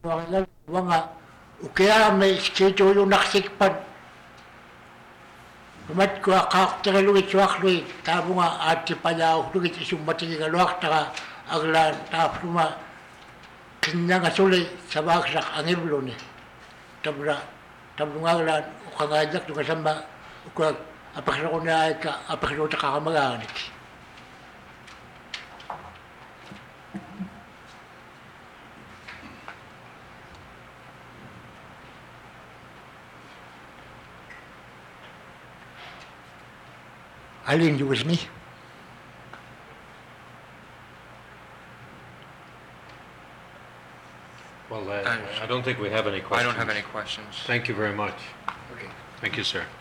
Mga ukaya may skito yung naksikpan. Kumat ko akak tagaluit suakluit tabo nga ati pala luit isang matigi kaluak taka aglan tapuma kanya nga sulit sa baksak ang iblo ni tabra aglan ukangajak yung kasama ukag apaksa ko na ay ka apaksa ko kakamaganik. Alin, you with me? Well, I don't think we have any questions. I don't have any questions. Thank you very much. Okay. Thank you, sir.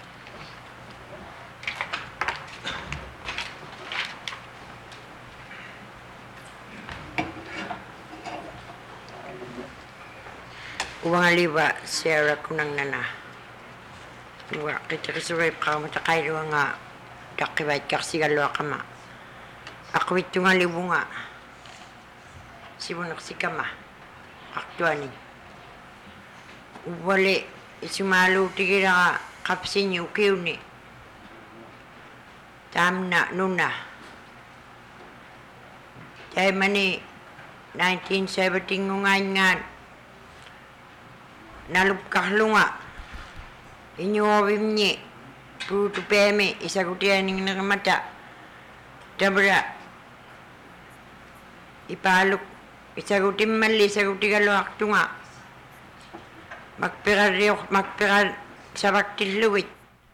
Uwang aliwa, Sarah kunang nana. Uwa, kita kasuray pa matakay doon nga dakibay kaksigalo kama. Ako ito nga libo nga. Sibunak si kama. Aktuani. Uwali, isumalo tigira nga kapsin yung kiw ni. Tam na, nuna. Dahil mani, 1917 ngungan nalupkahlo nga. Inyuwawim niya. Puto peme, isagutian ng nakamata. Dabra. Ipalok. Isagutin mali, isaguti kalo akto nga. Magpirar sa baktiluwit.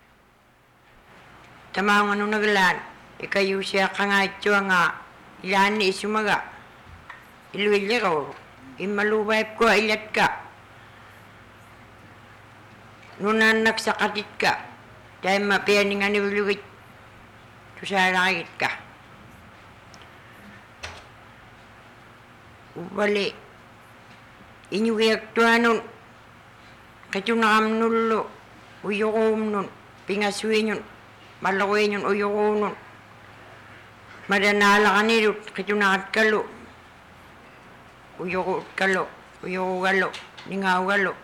Tama nga nung naglaan. Ikayo siya ka nga ito nga. Ilan ni isumaga. Iluwili ko. Imalubay ko, ilat ka. Nunan nagsakatit ka, dahil mapiyaning nga niluwit, tusarangit ka. Ubali, inyuwiyak tuwa nun, katunakam nulo, uyukom nun, pingaswi nun, malakoy nun, uyukom nun. Madanala ka nilot, katunakat kalo, uyukot kalo, uyuko kalo, ningaw kalo.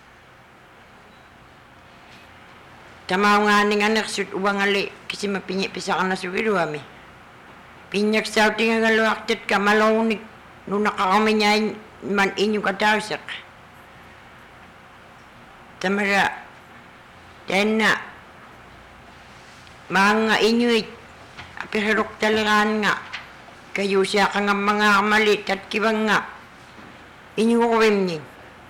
Tamaw nga ning anak sut uwang ali kasi mapinyak pisa ka na suwido kami. Pinyak sa uting nga galuaktit ka malawnik nung nakakami niya man inyong katawsak. Tamara, dahil na mga inyuit apirok talagaan nga kayo siya ka nga mga kamalit at kibang nga inyong kawim niya.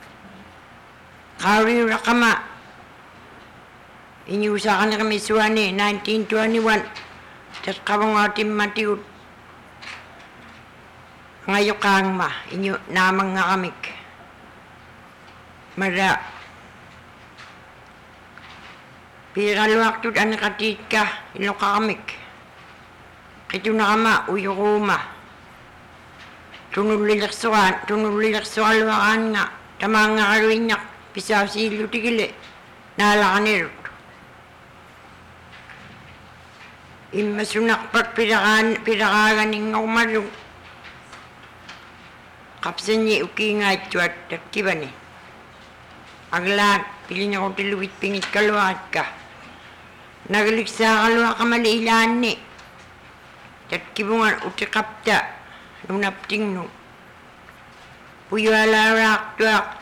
Karira ka ma inyusakan na kami suwani, 1921. Tas kabang ating matiut. Ngayon kang ma, inyo namang nga kamik. Mara. Piraluak tut ang nakatit ka, ilo ka kamik. Kito na kama, uyo ko ma. Tunulilaksuan luwakan nga. Tamang nga karuinyak, pisaw si lutigili. Nalakan nirot. Imasunak pat pirakan ng umarong. Kapsan niya uki nga ituat at kiba ni. Aglaan, pili niya kong tiluwit pingit kaluat ka. Nagaliksa kaluat ka maliilan ni. At kibungan utikapta. Lunapting no. Puyo alarak tuak.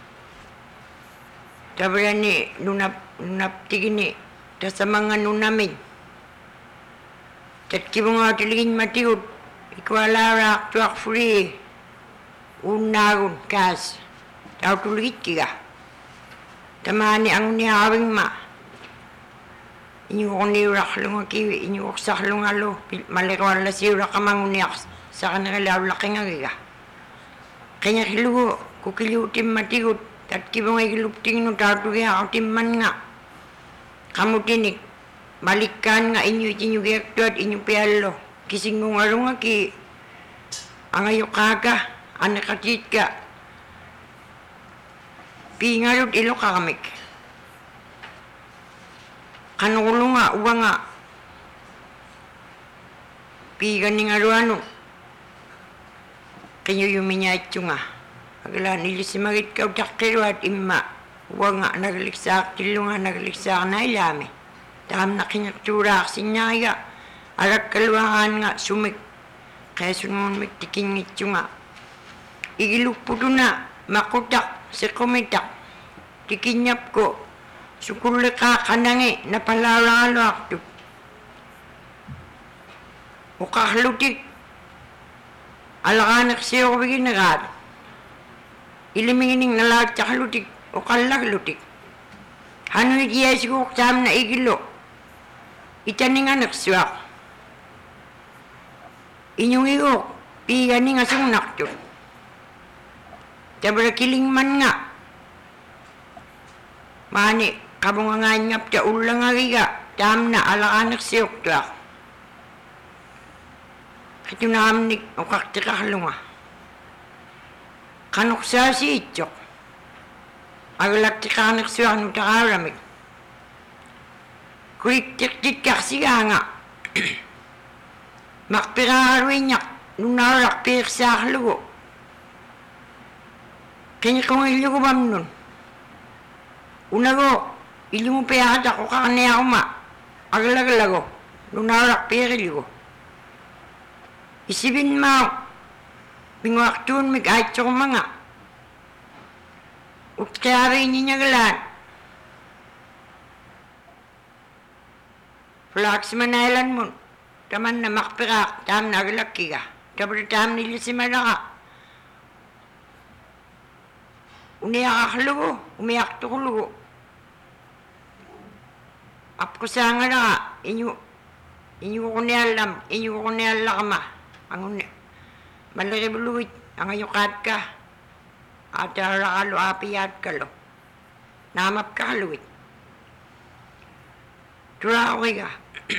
Tabra ni lunaptigin ni. Tas sa mga nunamin. Tat kibungan tiligin matiut. Ikaw alarak tuak free. Unagun kas. Tau tuligit kiga. Tamani ang nihawing ma. Inyo ko nirak lunga kiwi. Inyo ko sak lunga lo. Malikaw la sirak kamang uniak. Sa kanila laki nga kiga. Kanya kilugo. Kukiliutim matigut. Tat kibungan kilupting no tatu kaya ako timman nga. Kamu tinik. Balikan nga inyo giyaktuat inyo piyalo. Kising mo nga lunga ki. Ang ayo kaka. Anak katit ka. Pingarot ilo kakamik. Kanulo nga, uwa nga. Pigan ni nga ruano. Kanyo yuminya ito nga. Agla nilisimagit ka utakkiruat imma. Wanga nagliksak tilunga nagliksak na ilami. Tam na kinyakturak sinyaya. Arak kaluangan nga sumik. Kaya sungon miktikingit yung nga. Igilukpudo na makutak sa kumitak. Tikinyap ko. Sukuli ka kanangi na palaralo akto. Ukaklutik. Alakanak siya ko biginagad. Ilimingining nalat sa kalutik. Ukalaglutik. Hano itiya siya ko kasama na igilo. Itaning anak siya. Inyong igok. Pigani nga sungnak to. Tabra kiling man nga. Mani, kabungangan nga pta ulang nga riga. Tam na alakanak siya ko. Ito na amnik o kaktikakalo nga. Kanok sa si Ichok. Agalak tikanak siya anong takaramik. Kurik-tik-tik siya nga. Makpiraharuin niya. Nung narak pirik sa aklugo. Kanya kong ilugo bam nun. Una ko, ilugo piyakat ako kakaniya ko ma. Agalagalago. Nung narak pirik ilugo. Isipin mo, bingwaktun mig ay tsaka mga. Ut kaya rin niya galan. Flax manailan mo, taman na makpirak, tam na agalaki ka. Tapos tam nilisimala ka. Umiyak aklugo, umiyak tukulugo. Apko sa nga na ka, inyo ko niyalam ka ma. Ang malaki buluit, ang ayukat ka. At harakalo apiyat ka lo. Namap ka haluit. Turakaway ka.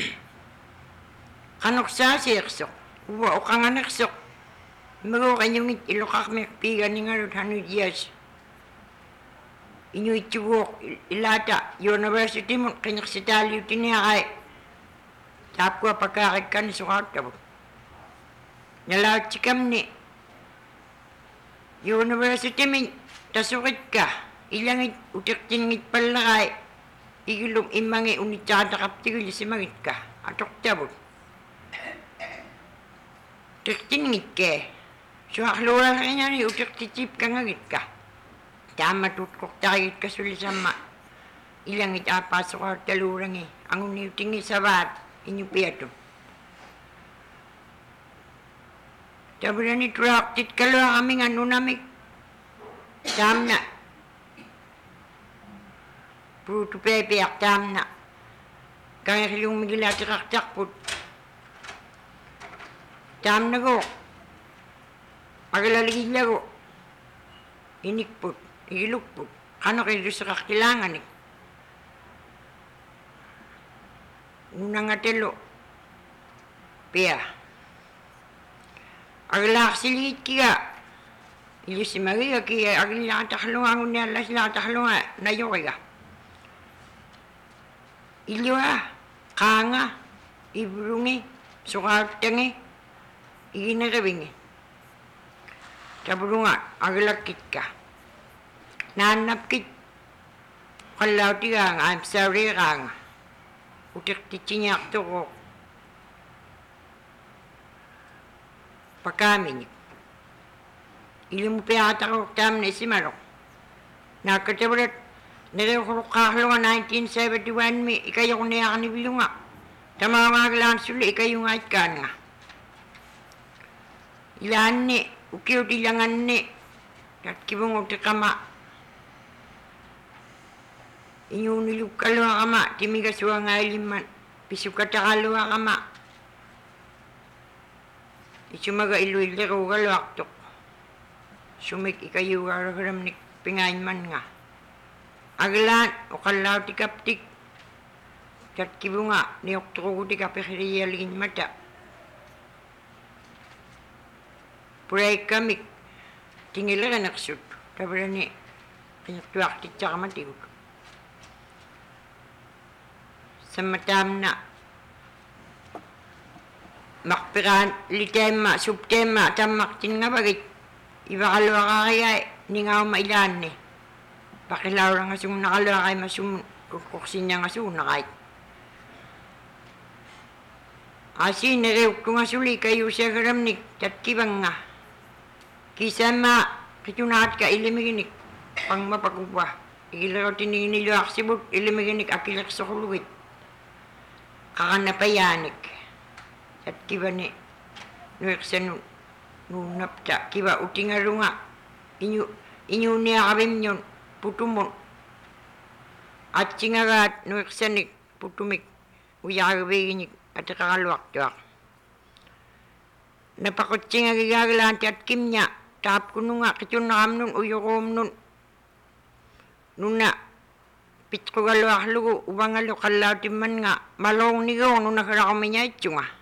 Kanok sa siksok. Uwa o kang anaksok. Mago kanyong ilokak mekpigan ni nga 100 years. Inyo itugok ilata. University mo kanyak si taliw tiniyakay. Tap ko pagkakit ka ni sukat ka. Nalaot si Kamni. University min, tasukit ka. Ilangit, utik-tingit palakay. Igulong imangi unitsada kaptigil si mangit ka. Atok tabot. Utik-tingit ka. So aklura sa kanya ni utik-titip ka ngagit ka. Tama tutkok takit ka sulisama. Ilangit apasok ka talurang eh. Ang uniutingi sa bat, inyupiato. Sabi na ni Traktit ka lang kami nga nunamik. Tam na. Pruto pepeak tam na. Kaya kayong migilati kaktakpot. Tam na ko. Agalaligid lago. Inikpot. Igilukpot. Ano kayo sa kakilangan eh. Unang nga telo. Pia. Agla silit kia. Ili si Maria kia agla taklunga ngunya la sila taklunga na yoga. Ilwa kanga ibrungi sukatangi iginagabingi. Tabrunga agla kitka. Nanap kit. Kalau tiang I'm sorry kang. Utik ticinyak to ko. Pagkamin. Ilang mo piyata ko tam na isimarok. Nakatabarat, nilakurok kakalo nga 1971 mi, ikayo ko niya kanibilo nga. Tamamagalan suli, ikayo nga itkan nga. Ilan ni, ukiyo tilangan ni, at kibong utikama. Inyo nilukalo nga kama, timigaswa nga iliman, pisukatakalo nga kama. Isumaga iluiliro galaktok. Sumik ikayo garagaram ni pingain man nga. Aglan o kalaw ti kaptik. Kat kibo nga ni oktro ti kapikiriyalin mata. Puray kamik. Tingila ka naksut. Tabra ni pinaktuak ti tsaka matigod. Sa matam na makpiran, litema, subtema, tamak tin nga bagit. Iba kalwa ka kaya ningaw mailan ni. Pakilaw nga sung nakalawa kay masum kuksin niya nga sung nakay. Asi nerew ko nga suli kayo siya garamnik tat kibang nga. Kisama kitunat ka ilimiginik pang mapagubwa. Igilaro tiningin nilo aksibot ilimiginik akilak sa kuluwit. Kakanapayanik. Tat kiba ni nuiksan nunapta kiba utingaro nga. Inyo niya kabim yun putumon. At singarat nuiksanik putumik uyagabiginik. At kakalwak-twak. Napakutsi nga gigagalan at kim niya. Tahap ko nung nga kitun na kam nun uyukom nun. Nuna pitko galwak lugo ubang alo kalaw timan nga malong nigaw nung nakarakami niya ito nga.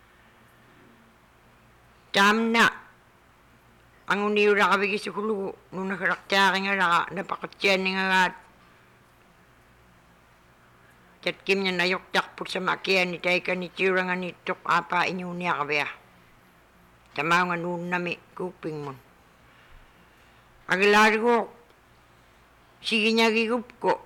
Tam na ang uniura kabigis ko lugo nung nakaraktari nga raka napakutsi nga gat. Kat kim niya nayoktak po sa makian ni tayo ka ni tira nga ni tok apa inyo niya kabaya. Tama nga noon nami kuping mo. Aglari ko, sige niya gigup ko.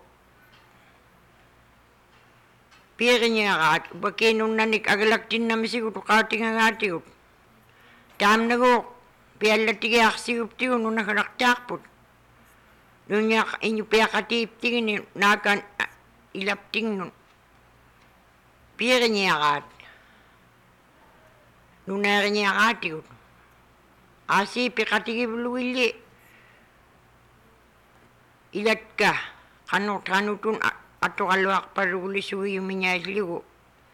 Pira niya kat, baki nung nanik agalak din nami sigut, kati nga ngati ko. Tam na ko, piyala tigiyak sigup tiyo nung nakaraktak po. Nung niya inyo piyakatip tingin nakan, ilapting nun. Pira niya kat. Nung nara niya kati ko. Asi pikatigi buluwili. Ilat ka. Kano tun ato kalwak paruli suwi yung minyay ligo.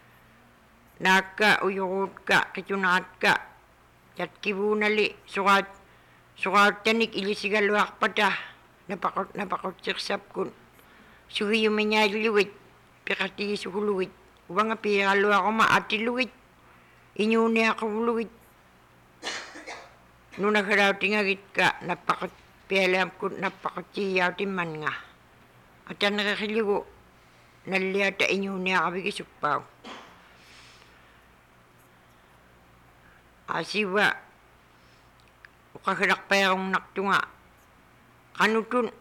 Naka uyukot ka. Kitunat ka. Kat kibunali. Sukat tanik ilisigalwak pata. Napakot siksap kun. Sugi yung minyay liwit, pikatigi sa huluwit. Ubang nga pikalo ako maati luwit. Inyuni ako luwit. Nung nakaraw tingagit ka, pialam ko napakatiyaw timan nga. At ang nakakiligo, naliyata inyuni ako bigisukpaw. Asiwa, ukakarak pa akong naktunga. Kanutun,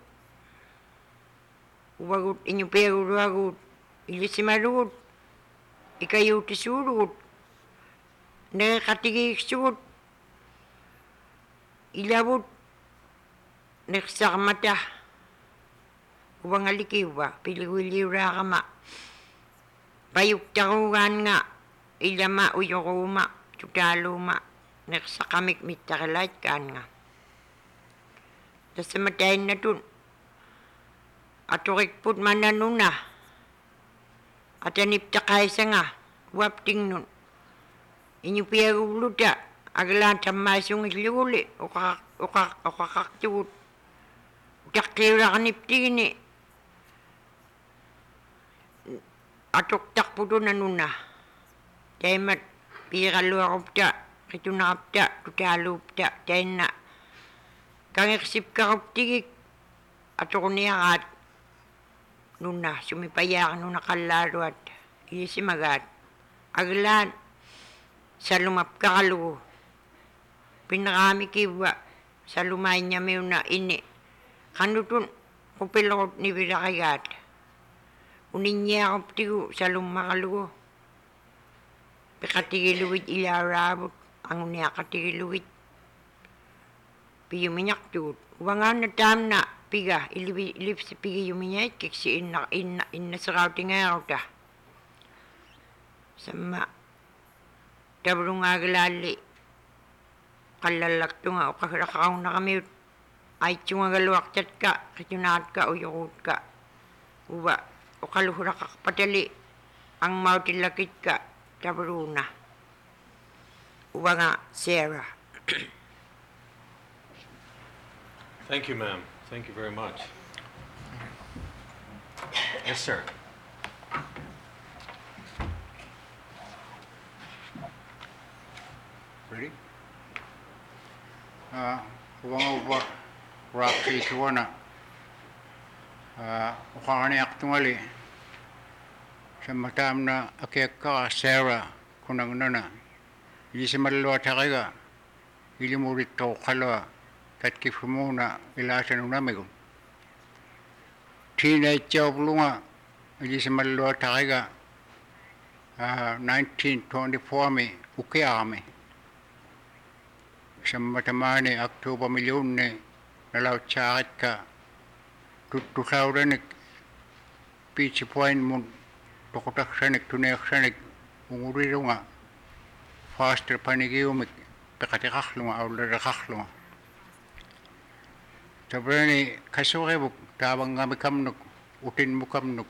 wagut inyo pero wagut ilisimarut ikayo tisurut nakatigi surut ilabut naksakamata ubang alikiwa piliwiliwra kama payuk tarugan nga ilama uyokuma tutaluma naksakamik mitakalight kan nga tasamatayin na tun aturikput mananuna. At anip takay sa nga. Wapting nun. Inyo piyaguluta. Aglan sa masyung iliguli. Ukakaktiwut. Utakliwra kanipting ni. Atuktak po doon nanuna. Dahil mat piraluwa kupta. Kitunakapta. Tutalupta. Dahil na. Kangiksip ka kuptigik. Ato niya at nuna sumipayak nuna kalaro at isimagat aglan sa lumap kakalugo pinakami kiwa sa lumay niya may na ini kanutun kupilot ni Birakagat unin niya kaptigo sa lumakalugo pikatigiluwit ilarabot ang niya katigiluwit piyuminyak tuot wangan na tam na piga ilip si piga yuminyay kiksi inna saraw tingaw ta sama tabrong agalali kalalak to nga o kakakaw na kami ay tiyong agalwak tat ka kitunat ka o yukot ka uba o kaluhura ka kapatali ang mautilakit ka tabruna uba nga Sarah. Thank you, ma'am. Thank you very much. Yes, sir. Ready? Uwang Roxy Kiwana. Ukakani aktungali. Sa matam na akeka Sarah kunang nana. Ili si malwa tagaga. Ili murit to kalwa. tatkifumuna ilasanunamigun teenage-jawlunga ilisimallua tariga 1924 mi ukiaami sammatamani Oktober miljunni nalautsaaritka tuttusaudanik piitsipuain mun tokutaksanik tuneaksanik ungurirunga faster panigiumik peqatiqarlunga aullariqarlunga tabrani kasuqivuk taavangamikamnuk utinmukamnuk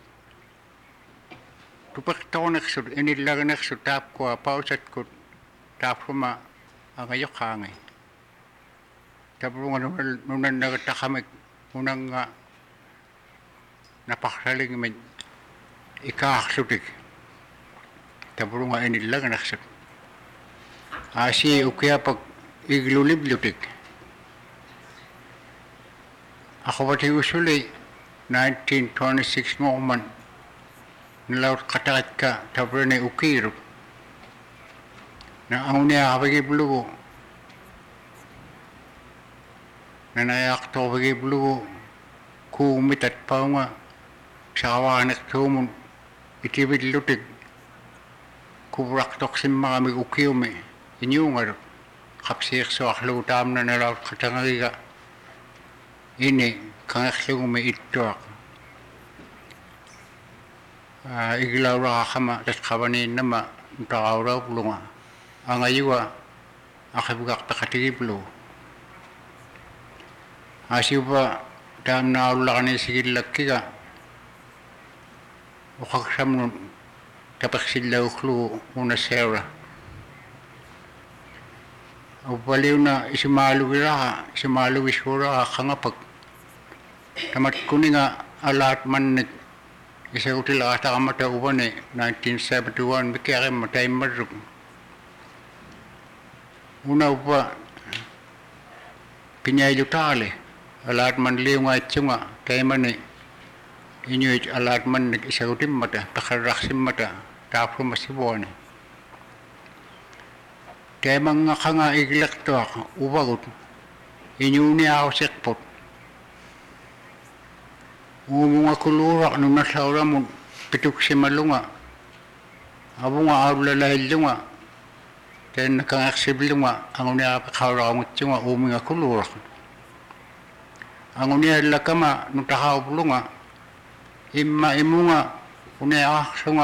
tupertoneqsut inillagineqsut taapkua pausatkut taapsuma angayoqaangi tabrunga nunannagattaqamik unanga napaqsaligimit ikaarlutik tabrunga inillagineqsut aasi ukiapak igluliblutik aquvatiusuli 1926 ngorman nilaut qataratka tabrani ukiiruk na auniaavagiblugu nanayaaqtorvagiblugu kuumitat paunga saavaaneqtuumun itivillutik kuvraqtorsimmaramik ukiumi iñuungalu qapsiiqsuarlugu taamna nalaut qatangariga ini kangerlugumi ittuaq iglauraqaqama tatqavaniinnama nutaqaurauvlunga angayuga aqivugaqtaqatigiplugu asiupa taamnaaullaqanisigillakkiga uqaqsamnun tapeqsillauqlugu una Sarah upaliuna isimaaluvisuuraqa qangapak tamatkuninga alaatmannik isagutilaaqataqamata uvani 1971 mikiaqimma taimmarruk una upa pinyailutaali alaatmanliungaitsunga taimani iñuit alaatmannik isagutimmata peqarraqsimmata taapsumasivuani taimangaqanga igleqtuaq uvagut iñuuniarusiqput uumungakuluuraq nunallauramun pituksimalunga avunga aullalaillunga tainnakangersiblunga anguniapeqauraqangutsunga uumingakuluuraq anguniallakama nutaqauvlunga imma imunga uniaqarlunga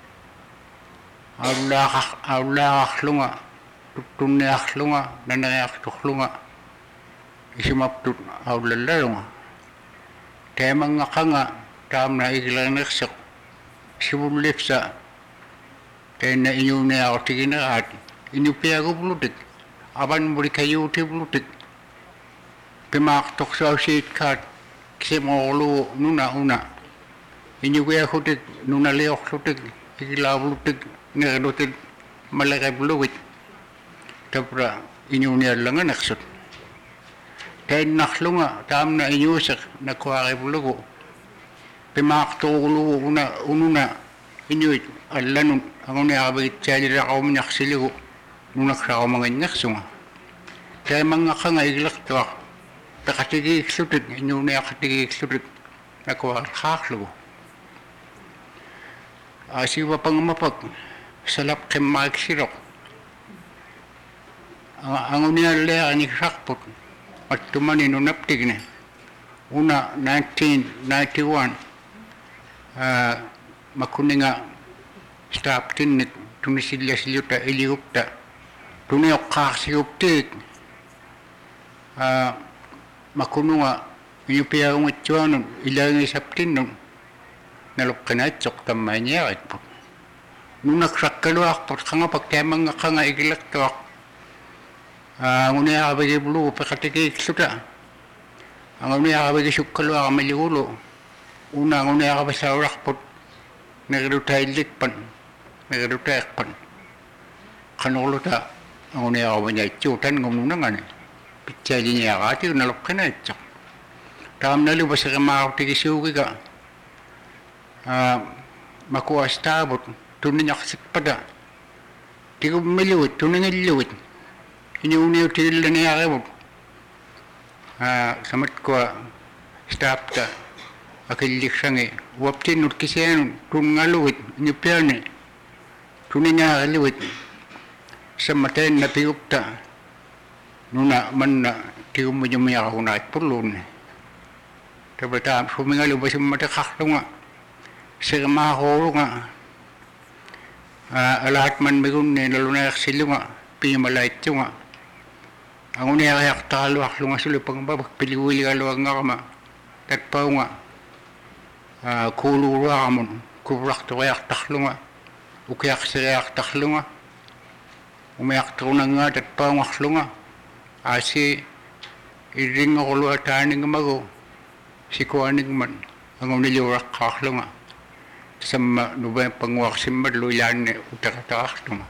aullaaqarlunga tuttunniaqlunga nanariaqtorlunga isimaptut aullallalunga taimangaqanga taamna iglanerseq sivullipsa tainna iñuuniaqortigineraat iñupiaguvlutik avanmulikayuutivlutik pimaaqtorsuausiitkaat kisimorlugu nuna una iñugiahutik nunaliorlutik iglaavlutik nerilutit maleqivlugit tapra iñuuniallanganeqsut tainnarlunga taamna iñuuseq nakuarivlugu pimaaqtuuglugu ununa iñuit allanun anguniaravagitsaalileqaumiñarsiligu nunaksaqamanginnersunga taimangaqanga iglertuaq peqatigiikslutik iñuuniaqatigiikslutik nakuarqaarlugu asiuvapanngamapak salap qimmaariksiloq angunialleaniksarput attumani nunaptigne una 1991 makuninga staaptinnik tunisillasiliuta iligupta tunioqqaarsiguptiik makununga iñupiagungatsuanun ilaangisaptinnun naluqqinaitsoq tammaaniaritput nunaksakkaluarput qangapak taimangaqanga igilaktuaq anguniaravagiblugu peqatigiiksluta anguniaravagisuukkaluaramaliugulu una anguniaravasaurarput nerilutaillikpan nerilutaeqpan qanorluta anguniaravaniaitsuutan ngumnunangani pitsaaliñiaraati naluqqinaitsoq taamnalu paserimaarutigissuugiga makuastaavut tunniñarsikpata tigummilugut tuningillugut iñuuniutigillaniarivut samat ko staff ta akilik sangi waptin nut kisian tun ngaluit nyupiane tuninga ngaluit samaten na piupta nuna manna tium mujumya ko na pulun tabata sumingalu basim mata khaklunga sigma ho nga alat man megun ne laluna silunga pimalait tunga ang unya yak talo aklunga sulu pangbabak piliwili alo nga kama tatpaw nga kulura amon kubrak to yak taklunga ukyak siyak taklunga umayak to nga tatpaw nga aklunga asi iring ko lo ataning mago si kuaning man ang uniliwak aklunga sama nubay pangwak simbad lo yan utak-tak tuma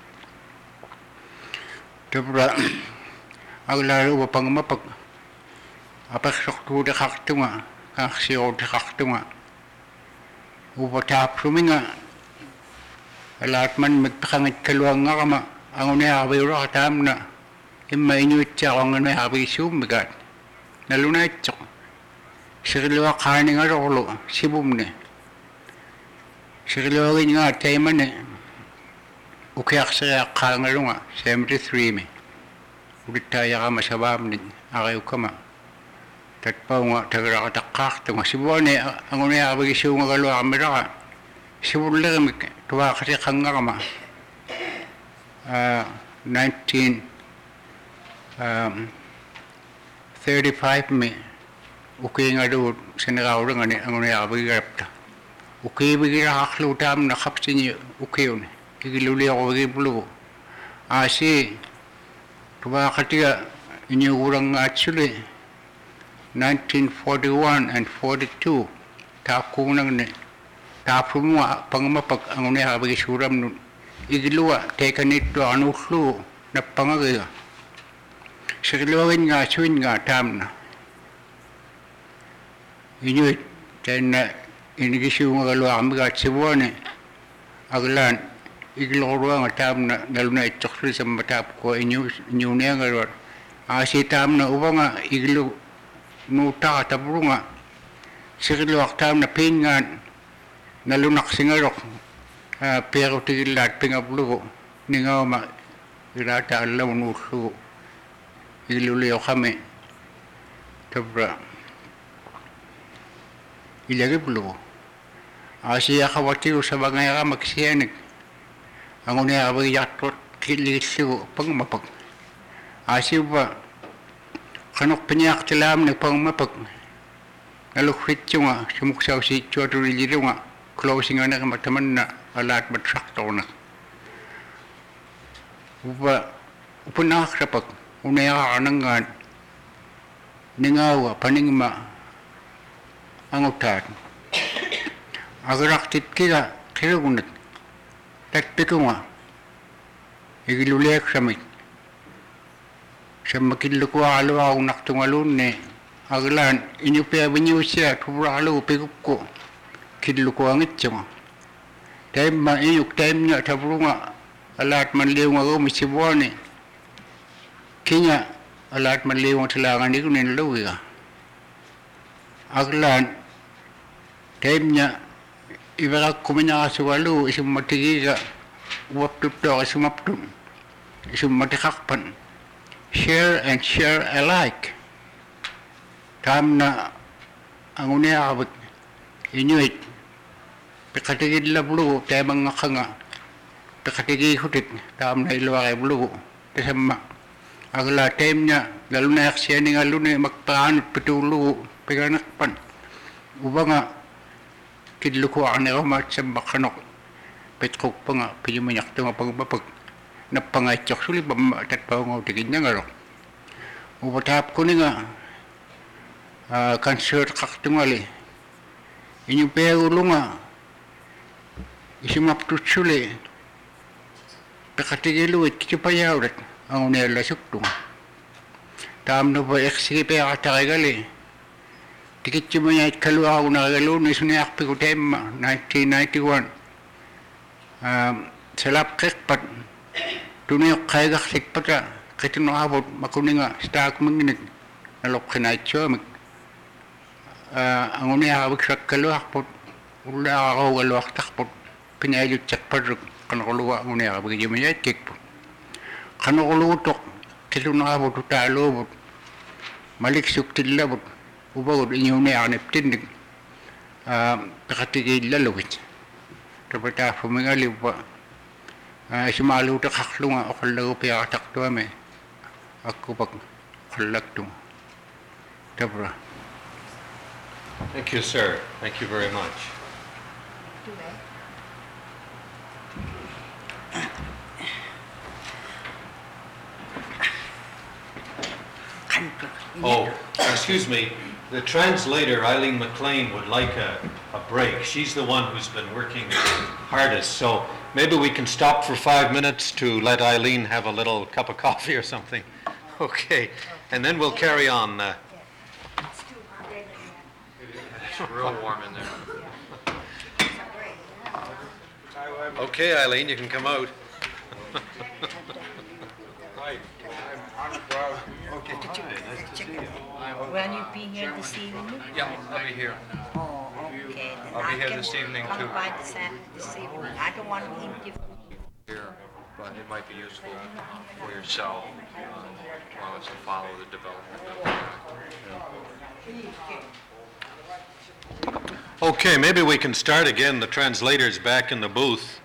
tabra ang lalo ba pang mapag apak tu de kaktunga aksio de kaktunga upatap suminga alat man magpakangit kaluang nga kama ang unay abay ro katam na imma inuit siya ang unay abay sumigat nalunay tsok siriliwa kaning arolo sibum ne siriliwa nga tayman ne ukyak siya kangalunga 73 me Uritaya ka masabam din, akaw ka ma. Tatpaw nga, tagra-katakak, tunga sibuan ang unay abag isiw nga kalwa kamera ka. Sibuan lang, tuwa kasi kang nga ka ma. 1935 me, okay nga doon, sinagaw lang ang unay abag ikarapta. Okay, bigila kaklutam na kapsin niyo, okay yun. Igiluli ako, igibulu. Asi, tuwa katiga inyurang actually 1941 and 42 takunang ne tapumwa pangmapag ang unay habag isuram nun igiluwa teka nito anuslu na pangagiga sigiluwin nga suwin nga tam na inyuit ten na inigisiw nga kalwa kamiga at sibuan aglan igilorwa nga tam na naluna itoksul sa matap ko inyo niya nga lor si tam na uba nga igilu nuta katabro nga sigiluwak tam na pingan nalunak singarok pero tigilat pingablo ni nga ma ilata alaw nusu igiluliyo kami tabra ilagiblo siya kawatiyo sa bagay ka magsiyanig ang unay abag yatot kilisiw pangmapag asiw ba kanok pinyak tilam ng pangmapag nalukrit yung nga sumuksaw si Choto Riliro nga closing nga na kamataman na alat matsakto na upanak sa pag unay kakanangan ningawa paningma ang utan agaraktit kila kilugunat tatpiko nga igilulek samit sa makilukwa alawa kung naktungalun ne aglan inyupya banyo siya tubra alaw pikup ko kilukwa ngit siya nga time ma iyuk time niya tabro nga alat manliw nga ko misibuan ne kinya alat manliw nga tilangan ni kunin lawi ka aglan time niya ibarak kumina kasuwalo isang matigiga waptup to isumaptum isang matikakpan share and share alike tam na ang uniakabot inuit pikatigid lablo temang nga kanga pikatigid hutit tam na ilwa kay blo kasama agla tem niya lalo na yaksya ni nga luna magpaanot pitulo piganakpan uba nga kidluko ang nakamat sa bakanok petkok pa nga pijumanyak ito nga pagmapag napangaytyak suli ba matatpaw nga utigid niya nga ro upatap ko ni nga cancer kaktungali inyong pegulo nga isimaptut suli pekatigiluit kitipayawrat ang unela suktung tam na ba eksipe akatakigali tikit yung mga kalwa ako nakagalo na suniyak ko tema 1991 sa lapkek pat tunayok kaya kaksikpat ka kaya tinakabot makunin nga stak manginit nalokinaitsuamik anguniaqavik sakkaluarput ullaaqarugaluartarput pinailutsakparruk qanorluga anguniaqavik yimiaitkikput qanorlugutoq kiluneraavut utaaluuvut maliksuktillavut uvagut ingiuniaqaniptinnik peqatigiillalugit tapataaffumigalivva simaaluuteqarlunga oqallagupiaqatartuami akkupak qallaktunga tapra. Thank you, sir. Thank you very much. Oh, excuse me. The translator, Eileen McLean, would like a break. She's the one who's been working hardest. So maybe we can stop for 5 minutes to let Eileen have a little cup of coffee or something. Okay. And then we'll carry on. It's real warm in there. Okay, Eileen, you can come out. Hi, I'm Anna Brown. Okay. Nice to see you. Will you be here this evening? Yeah, I'll be here. Oh, okay. Then I'll be I here can this evening, come too. by this evening. I don't want to interview. Here, but it might be useful for yourself while it's to follow the development of the Okay, maybe we can start again. The translator's back in the booth.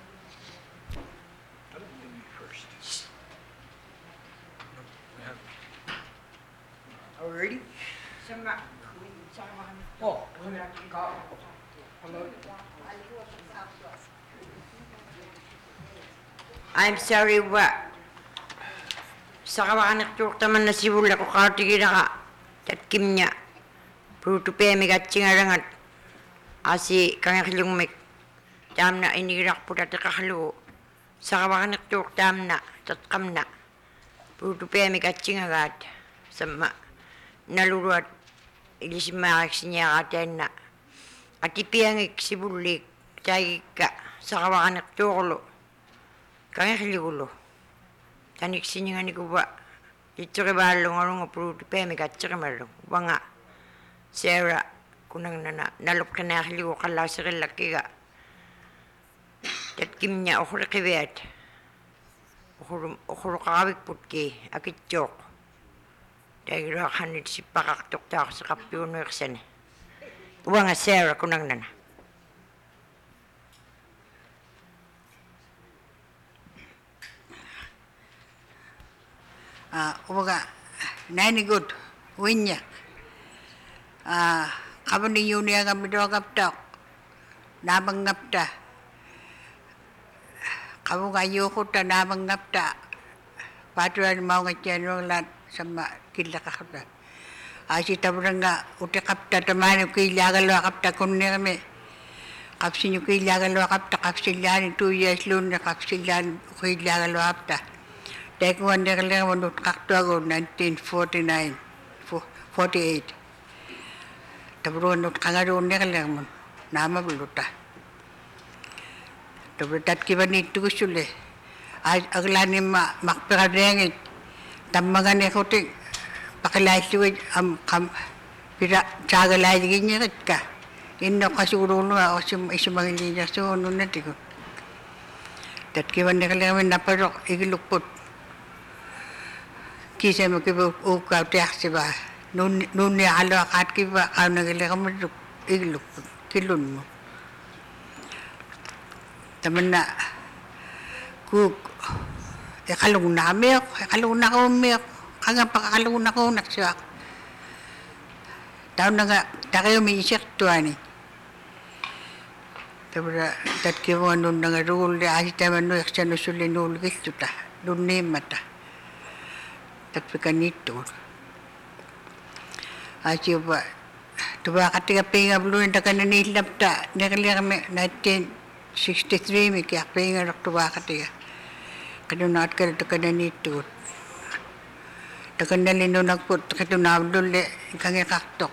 Already? Oh, I'm sorry, what? Sakawakanaktuurtaman na sibulla ko kaartiginaqa tatkimnya prutupeemigatsingarangat asi kangakilungmik taamna inigiraqputatiqarlugu sakawakanaktuurtaamna tatqamna prutupeemigatsingagaat samma naluluat ilisimaariksiniaqaataanna atipiangik sibulliik taagikka sakawakanaktuurlu kangakilugulu taniksiningani-kuwa itsurivaalungalunga pruutipeemikatsirimallung wanga Sarah kunangnana nalupqinaarligu qallaasirillakkiga tatkimnya uquriqiviat uquluqaravikputki akitsuuq tagiluaqannit sippaqartortaarsiqarpiunuirsani wanga Sarah kunangnana umaga nani good winya kabani yunia kamido kapta nabang ngapta kamu kayu kuta nabang ngapta patuan mau ngecen lat sama killa kakta asi tabranga uti kapta tamani kilagal wa kapta kunne kami kapsinyu kilagal wa kapta kapsilan 2 years lun kapsilan kilagal wa kapta Tekuan dia kalian menurut kaktu aku 1949, 48. Tapi menurut kangarun dia kalian nama beluta. Tapi tat kiban itu sulle. Aglani makperadengit. Tambangan aku tu pakai tu kam pira jaga lagi ni kan. Inno kasurunu asim mangili jasunu nanti ko. Tat kiban dia kalian naparok igiluput. Kisah mungkin ukau tiada nun alu akat kiba kau nak kamu igluk kilun mu. Temen nak ku kalung nak kau mek kagak pakai kalung nak kau nak siap. Tahu nak tak kau misik tuan ni. Tapi tak kau nun nak rule dia asyik temen nu eksan usulin nul gitu dah nun ni mata. Tapi itu, asyik buat, tu ketika pengen belum ada kena ni lapta, dia kalian 1963 mikir pengen waktu ketika, kena nak kena itu, kena lino nak put, kena nak dulu kangen kaktok,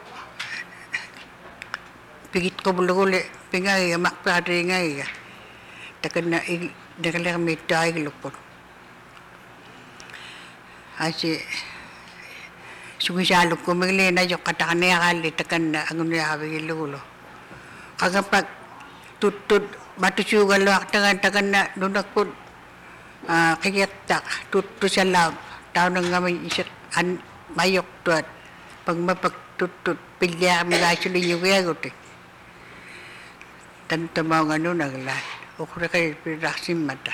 pigit ko belum le, pengen mak pade ngai, kena dia kalian metai luput. Asyik sumisalok ko na yung katakana kali takan na ang niyawig ilulo. Kagapag tutut matusugal wak takan na nunakpod kayatak tutu sa laut tao nang ngamin isip mayok tuat pag mapagtutut pilya kami gasuli yung gagot tanto mga naglat ukura kayo pinaksim mata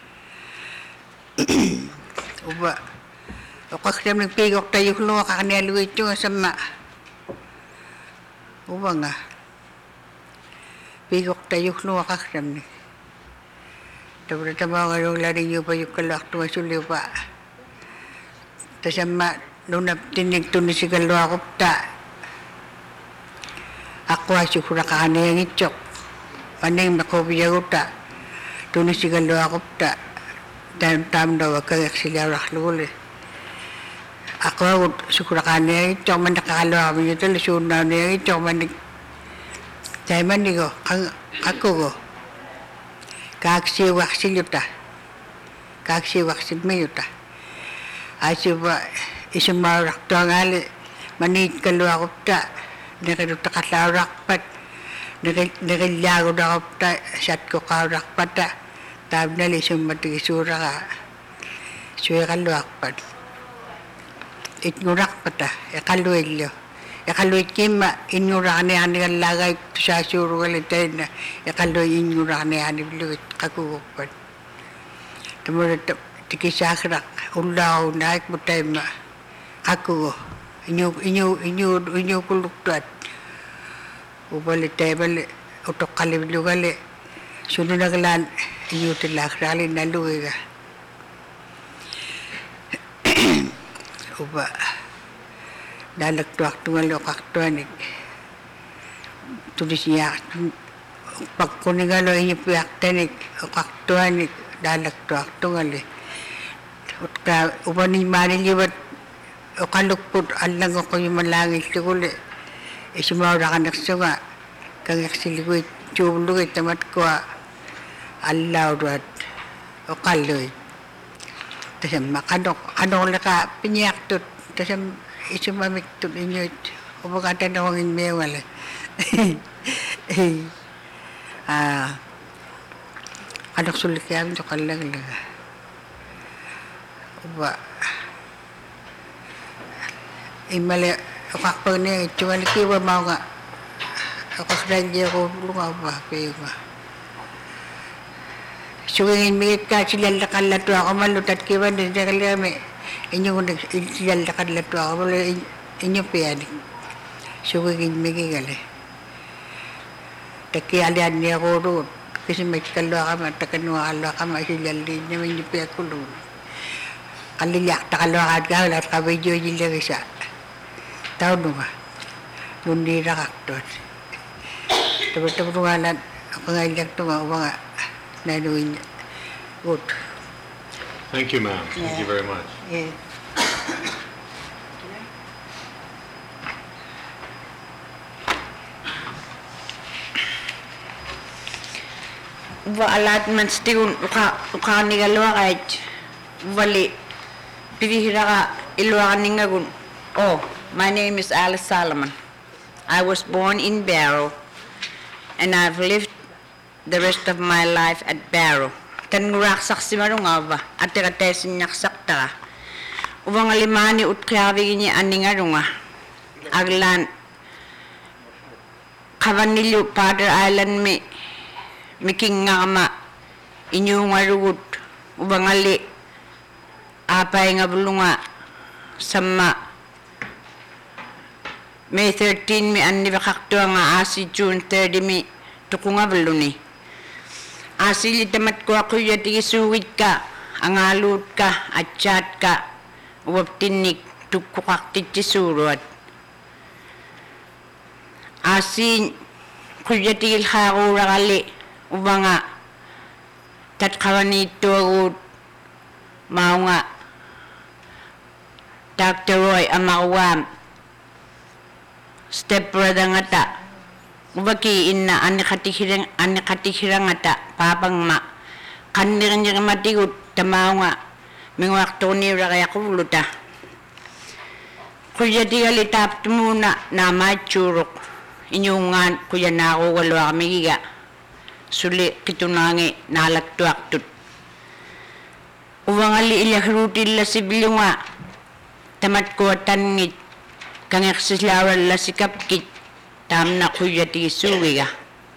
uba ukakram ng pigok tayo kulunga kakanialuit yung sama uba nga pigok tayo kulunga kakram ni tapos mga yung laring yung pa yung kalak tumasuli pa tasama nung tinig to ni si kalwa kupta ako ay sukura kakaniang itchok aneng makobiya uta tunis si kalwa kupta tam daw kagak sila rakluli ako sukura kaniyang itchok man nakakalwa kami ito lusun na niyang itchok man tayo man nigo ako ko kaksiwak siluta kaksiwak silmayuta asiba isumarak to ang ali manit kalwa kupta nakaduta katlarakpat nakilyago na kupta sat ko karakpata tab na lisong matigisura ka suya kalwakpat itngurakpata ekaluelyo ekaluit kima inyurane ani lagay sa suru kaliten na ekaluit inyurane ani bluit kakukupan tamo tikisakrak ulaw naik mutema aku inyo kuluktuat ubali tebale utok kaliblugali sunu naglan inyo tilakrali naluiga uba dalagtuak tungalo kaktuanik tulisya pagkunigalo inyo piaktanik kaktuanik dalagtuak tungali uba ni maniliwat o kalukpod alang ako yung malangit siguli isumawra ka naksunga kang yaksiliwit chubluwit tamat ko alaw duat o kaloy tasam makadok laka pinyaktut tasam isumamiktut inyo ubagatan akong inmewala kadok sulit kaya ito kalang laga uba imali akakpag niya cuma likiwa mau nga akakradya ko lunga ba piwa sugingin migit ka silalakan lato ako malutat kiwa din sa kalami inyong silalakan lato ako wala inyong piyanik sugingin migit gali takialian niya ko roon kasi may kalwa ka matakanwa kalwa ka masilalin niya may nipiyak ko roon kalilyak takalwa ka wala ka video jilagi sa tahu nunga nundi rakaktot tapos nungalan ako ngajak tunga mga nanuin good. Thank you, ma'am. Thank you very much. Yeah. Alat man stiun uka nigalwa kahit wali pirihira ka ilwa ningagun. Oh, my name is Alice Solomon. I was born in Barrow, and I've lived the rest of my life at Barrow. Tangurak saksi marunga ba? At tiratesin niyak sakta. Ubang alimani utkiawig niya aningarunga. Aglan Kavanilyo Padre Island miking ngama inyo ngarugut ubang ali apay nga bulunga sama May 13 mi anni bakakto nga asi June 30 mi tukunga buluni asi litamat ko ako yati isuwit ka angalut ka at chat ka uwaptinik tukukaktit suruat asi kuyati ilhakura kali ubanga tatkawanito agud mao nga Dr. Roy Amawam step brother nga ta ubaki inna anikatihirang nga ta papang ma kanirang yung matigut tamao nga mingwak toni rakaya kubuluta Kuya tigali tap muna na machurok. Inyungan kuya na ako walwa kamigiga. Suli kitunangi nalagtuak tut. Uwangali ilahrutil la sibilunga. Tamat ko tanngit. Kangaksislawal la sikapkit. Tam na kuya ti suwiga.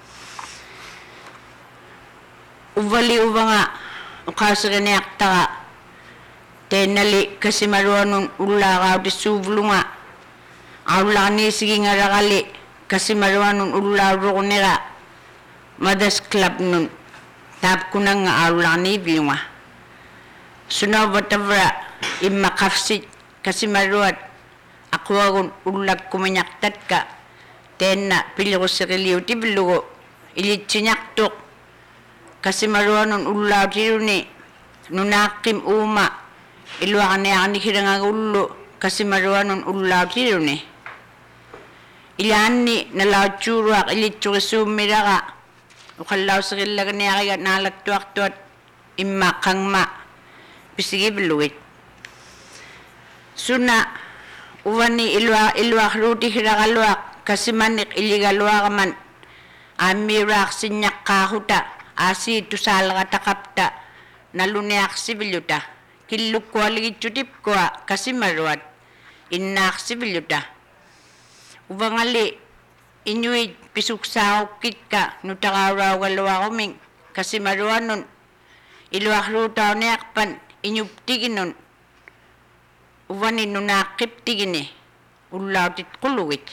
Uvali uwanga. Ukasagani aktaka. Tenali kasi maruanun ulakaw di subulunga. Aulani sige nga rakali kasi maruanun ulaw rukunira. Madas club nun. Tap ko na nga aulani bilunga. Sunaw batavra imakafsit kasi maruat. Ako agun ulag kumanyaktat ka. Tena pili ko sa kiliw ti bilugo. Ilitsinyak kasi maruanun ulaw tiruni. Nunakim uma. Iluwakan niya ni hirang ulo kasi maruanon ulaw tiro ni. Ilan ni nalaw tsuruak ilitsuri sumira ka. Ukalaw sa kilaga niya kaya nalagtuak-tuat imakang ma. Pisigi beluit. Suna uwan ni iluwak ruti hirakaluak kasi manik iligaluak man. Amirak sinyak kahuta asi tusal katakapta naluniak sibiluta. Kiluk ko lagi cutip ko kasi maruat inak sibiluta. Ubangali inuit pisuk sa kit ka nutakaraw galawa kuming kasi maruan nun iluak rutaw niyakpan inyup tigin nun. Ubanin nunakip tigin ulaw tit kuluwit.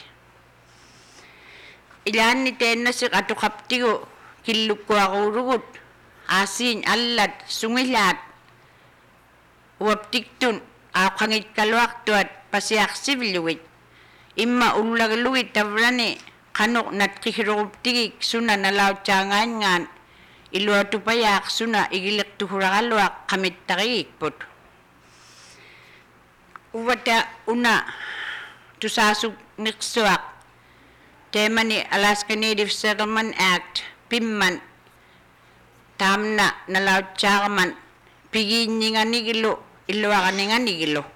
Ilan ni tenasik atukap tigo kiluk ko ako rugut asin alat sungilat. Uwap tiktun, ako kangit kaluak tuat pasiak sibiluit. Ima ulag luit tavrani, kanok nat kihirog tigik suna nalaw tsangan ngan. Ilua tupayak suna igilak tuhurakaluak kamit takikput. Uwata una, tusasuk niksuak. Tema ni Alaska Native Settlement Act, PIMMAN. Tamna nalaw tsakaman. Pigin nga nigilo, iluwakan nga nigilo.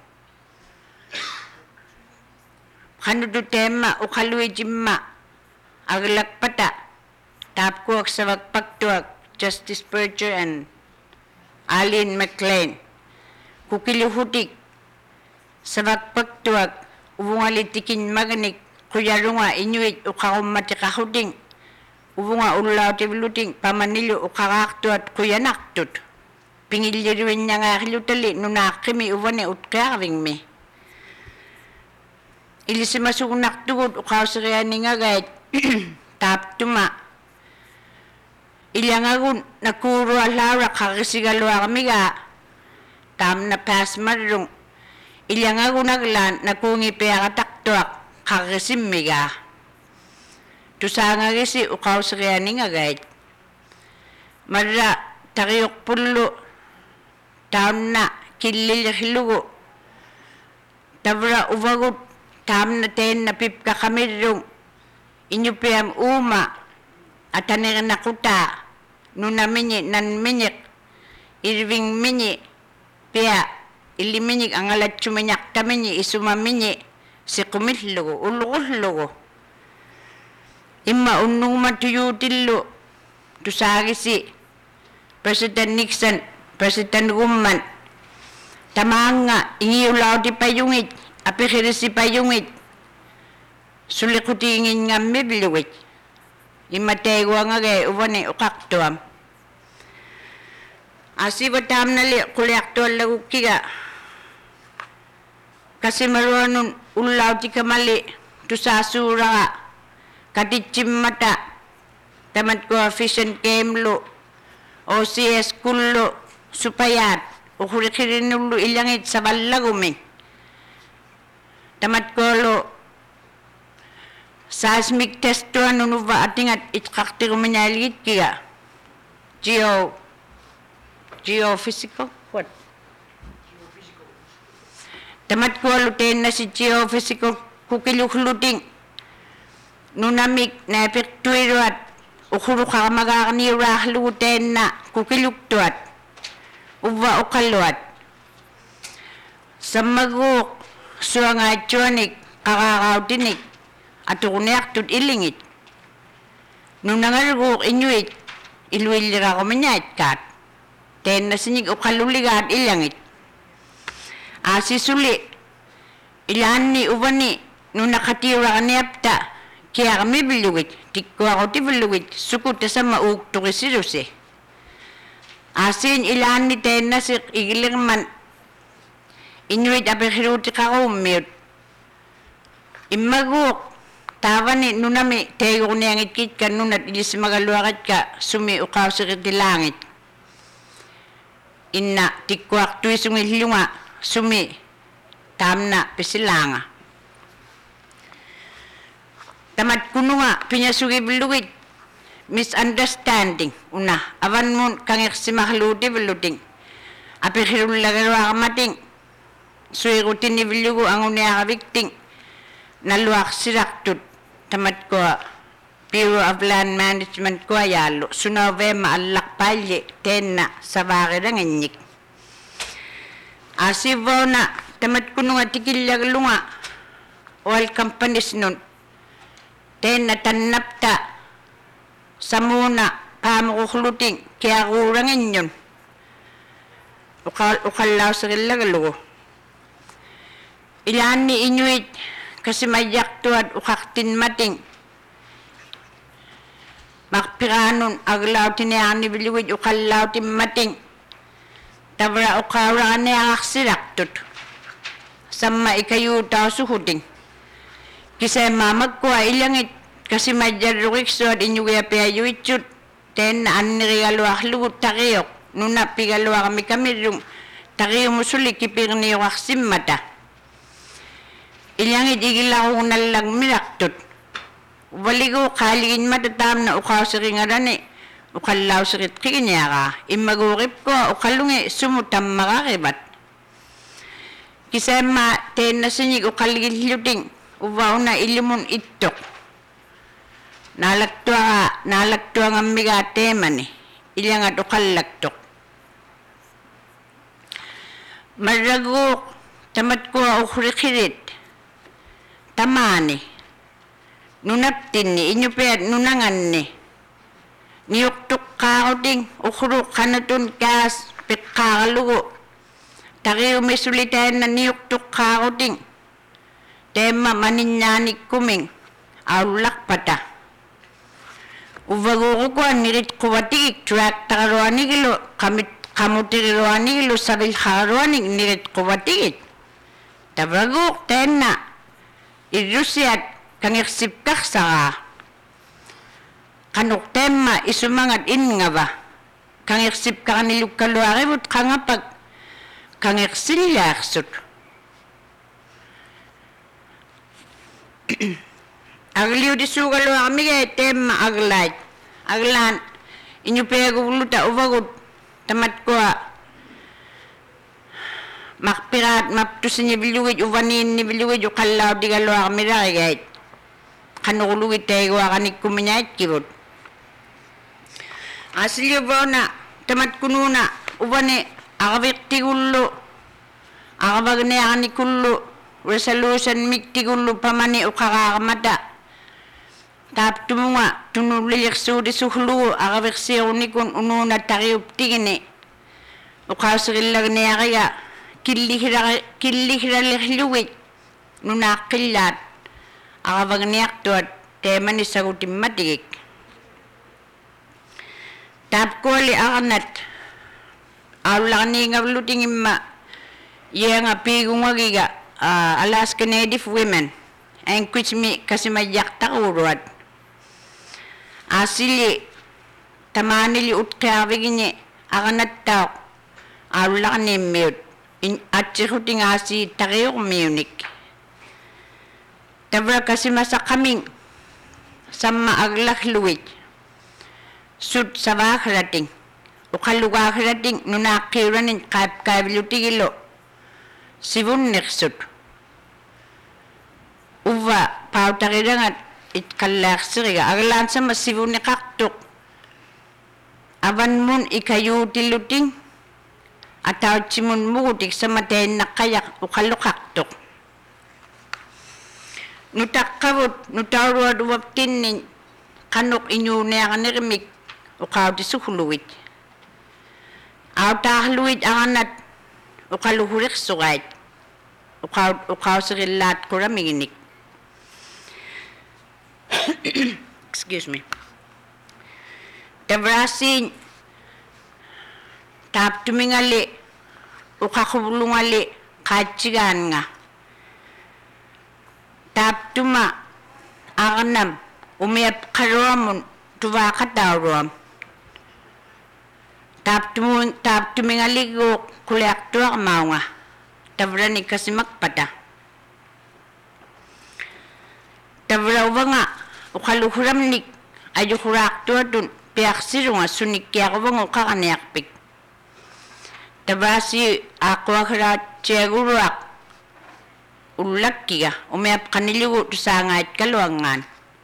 Kanudu tema ukaluwi jimma, aglak pata, tap ko sa wagpagtuag, Justice Berger and Alin McLean. Kukiluhutik, sa wagpagtuag, uwungalitikin maganik, kuyarunga inuit ukakumatikahuding, uwunga ulaw tibiluting, pamanilo ukakaktuat kuyanaktut. Pingiliruin niya nga kilutali nunakimi uwane utkawing mi. Ilisi masunak tugod ukaw sa kaya ni nga gayet tap tuma. Ilang agun nakuro alara kakisigalwa kami ga tam na pas marung. Ilang agun naglan nakungi pera taktuak kakisimmi ga. Tusanga kisi ukaw sa kaya ni nga gayet. Mara takiyok pulo. Taon na kilil hilugo. Tabra uvagut tam na ten na pipka kamirung. Inyupiam uma at anir nakuta nuna minyi nan minyik irving minyi pia ili minyik ang alat chuminyak ta minyi isuma minyi si kumillugo ulugullugo. Imma unung matuyutillo tusagi si President Nixon President Gumman, tamanga, ingiulaw di payungit, apikirisi payungit, sulikutingin nga mibliwit, imataywa nga gay, uwane ukaktuam. Asibatam na kuliaktual lagu kiga, kasi maruanun ulaw di kamali, tusasura nga, katitsim mata, tamat ko efficient kemlo, OCS kullo, supayat ukurikirin ulo ilangit sa balagumi tamat kolo seismic test to anunuva atingat itkaktir manyaligit kaya geophysical what tamat kolo ten na si geophysical kukiluhluting nunamik na epektuiruat ukuru kakamagakani rahluten na kukiluktuat uwa ukaluat sa maguk suangaitsuanik qaraqautinik atuquniartut illingit nunangaluguuq inuit iluilliraquminiaitkaat teennasinik uqalluligaat illangit aasisuli ilaanni uvani nunaqatiuraqaniapta kiaqmivillugit tikkuaqutivilugit sukutasama uuktuqisirusi aasiin ilaanni teennasiq igilirman inuit apiqiruutiqaruummiut immaguuq taavani nunami teegurniangitkit nunat ilismagaluaqatka sumi uqausiqitilaangit inna tikkuartuisungillunga sumi taamna pisilaanga tamat kununga pinyasugivillugit misunderstanding una avanmun kangersimahluutivilluting apiqirullagaruaqamating suirutinivillugu anguniaqavikting naluaqsiraqtut tamat kua Bureau of Land Management kua yaallu sunovema allaqpaalli teenna savaaqiranginnik asivona tamat kununga tikillagalunga oil companies nun teenna tannapta samuna paamuquqluting kiaquuranginnyun uqallausiqillagalugu ilaanni inuit kasimayyaqtuat uqaqtinmating maqpiraanun aglautiniaqniviluguit uqallautimmating tavra uqauraqaniaqarsilaqtut samma ikayuutausuhuting kiseemaamakkua ilangit kasimayyarruqiksuat iñugiapiayuitchut teenna annirigaluaqlugut taqioq nunappigaluaqmikamirrung taqiumusuli kipirniuqarsimmata ilangit igilaqunallagmiraqtut valigu qaaliginmata taamna uqausiqingarani uqallausiqitqiginiaqa immaguuqipkua uqallungi sumu tammaqaqivat kiseemma teennasinik uqalligilluting uvauna illumun ittoq naalaktuangammigaa teemani ilangat uqallaktoq marraguuq tamatkua uqriqirit tamaani nunaptinni iñupiat nunanganni niuqtuqqaaquting uqruq qanatun kaas piqqaaqalugu taqiumisulitaanna niuqtuqqaaquting teemma maninñaanikkuming aullaqpata uvaguuqukua niritquvatigik tractaqaruanigilu qamutigiruanigilu savilqaqaruanik niritquvatigit tavaguuq teenna irrusiat kangirsipkaqsaqa qanuq teemma isumangat ingava kangirsipkaqanilukkaluaqivut qangapak kangirsillaaqsut agliudisuugaluaqmige teemma aglaan iñupeeguvluta uvagut tamatkua maqpiraat maptusiñivillugit uvaniinnivilugit uqallaudigaluaqmiraqigait qanuqlugit teiguaqanikkumiñaitkivut asiliuvona tamatkununa uvani aqaviqtigullu aqavagniaqanikullu resolution miktigullu pamani uqaqaaqamata taaptumunga tunulliliqsuudisuhlugu aqaviqsiunikun unuuna taqiuptigini uqausiqillagniaqiga killihiraliqlugit nunaaqillaat aqavagniaqtuat teemani sagutimmatigik taapkuali aqanat aullaqniingavlutingimma yeanga piigungagiga Alaska Native women enkuchmi kasimayyaqtaquuruat asili tamaanili utqiarvigini aqanattauq aullaqniimmiut atsihuting asi taqiuqmiunik tavra kasimasaqaming samma aglaqlugit sut savaakhrating uqallugaahrating nunaaqiuranin qaapkaavilutigilo sivunniqsut uva pautaqirangat itqallaaqsiriga aglaansama sivunniqartuq avanmun ikayuutilluting atautsimun mugutik sama teennaqqayaq uqalluqartuq Nutakavut, nutaruad uwaptinin, kanok inyo neakanirmik, ukaw di sukuluit. Aw tahluit anganat, ukaluhurik sugait, ukaw sikilat kuramiginik. Excuse me. Tabrasin, tap tumingali, ukakubulungali, kachigan nga. Tap tuma, akanam, umiyap karuamun, tuwa katawruam. Tap tumingali ko kuliak tuwa kamao nga. Tabrani kasi magpata. Tabrawa nga, ukaluhuramnik, ayukurak tuwa dun, piaksiru nga sunik kaya ko bang ukakanayakpik. Tabrasi ako akarat tiyagurwak, ulak kiya, umiyap kaniligo sa ngait kaluangan.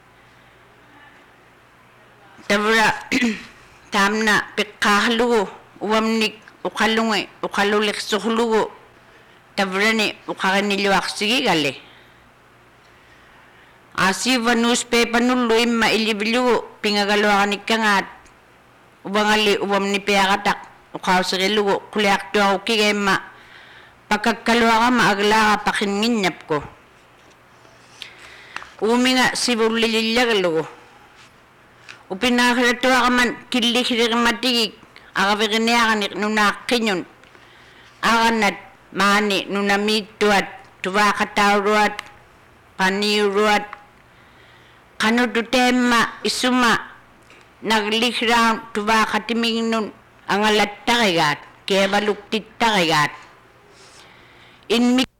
Tabra, tamna, pikahlugo, uwamnik, ukalungi, ukalulik suhlugo. Tabra ni, ukakaniliwak sige gali. Asiva newspaper nuluy mailibilugo, pinagaluakan ikangat. Ubangali, uwam ni piyakatak, ukaw sigilugo, kuliak tuwa ukigay ma. Pagkakaluwa ka maagla ka pakinginyap ko. Umi nga sibulililagalugo. Upinakiratuwa ka man kilikirik matigig. Akapikiniakan nunakinyon. Akanat mani nunamituat. Tuwa katawruat. Paniruat. Kanututema isuma. Naglikiraw tuwa katiming nun. Ang alat takigat. Kaya baluktit takigat. In